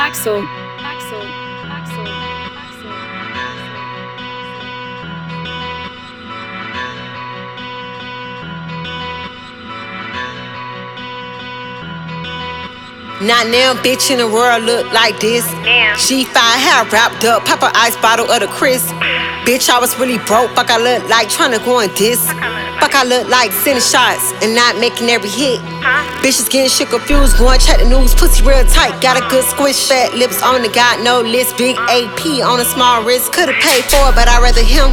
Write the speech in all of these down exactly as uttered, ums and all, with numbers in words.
Axel. Axel. Axel. Axel. Not now, bitch in the world look like this. Damn. She fine, hair wrapped up, pop a ice bottle of the crisp. Bitch, I was really broke, fuck I look like tryna go on this. Fuck I look like sending shots and not making every hit. Huh? Bitches getting shit confused, going check the news, pussy real tight. Got a good squish, fat lips on the got no list. Big A P on a small wrist, could've paid for it, but I'd rather him.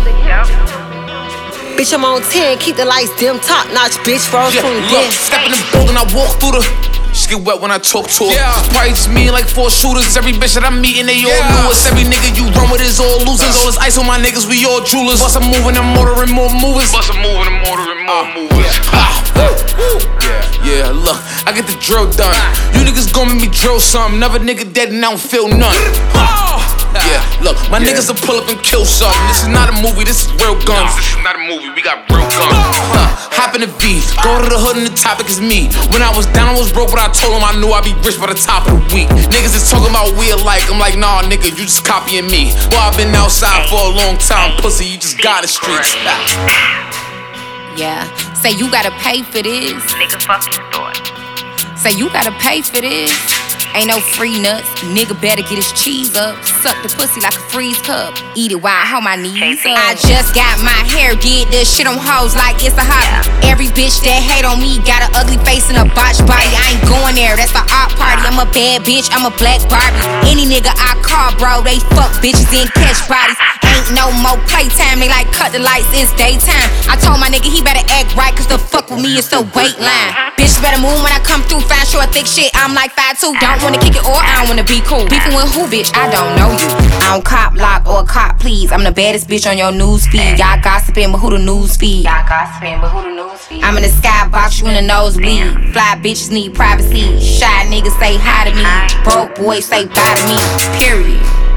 Yep. Bitch, I'm on ten, keep the lights dim, top notch, bitch, rose Yeah, from the look, den. step in the building, I walk through the. She get wet when I talk to her. Yeah. Probably just me and like four shooters. Every bitch that I'm meeting, they all Yeah. knew us. Every nigga you run with is all losers. All this ice on my niggas, we all jewelers. Bust a moving and motoring more movers. Bust a moving and motoring more movers. Ah, woo, woo. Yeah, yeah, look, I get the drill done. You niggas gon' make me drill something. Another nigga dead and I don't feel none. Yeah, look, my Yeah. niggas will pull up and kill something. This is not a movie, this is real guns. This is not a movie, we got real guns. Huh, hop in the V, go to the hood and the topic is me. When I was down, I was broke, but I told him I knew I'd be rich by the top of the week. Niggas is talking about we alike. I'm like, nah, nigga, you just copying me. Boy, I've been outside for a long time, pussy, you just got the streets. Yeah, say you gotta pay for this. Nigga fucking thought. Say you gotta pay for this. Ain't no free nuts. Nigga better get his cheese up. Suck the pussy like a freeze cup. Eat it while I hold my knees up. I just got my hair did. This shit on hoes like it's a hobby. Every bitch that hate on me got an ugly face and a botched body. I ain't going there, that's the art party. I'm a bad bitch, I'm a black Barbie. Any nigga I call, bro, they fuck bitches and catch bodies. Ain't no more playtime, they like cut the lights, it's daytime. I told my nigga he better act right, cause the fuck with me is the wait line. Bitch better move when I come through, find short thick shit, I'm like five two. Don't wanna kick it or I don't wanna be cool. Beefing with who, bitch, I don't know you. I don't cop lock or cop please. I'm the baddest bitch on your news feed. Y'all gossiping, but who the news feed? Y'all gossiping, but who the news feed? I'm in the skybox, you in the nosebleed. Fly bitches need privacy. Shy niggas say hi to me. Broke boys say bye to me. Period.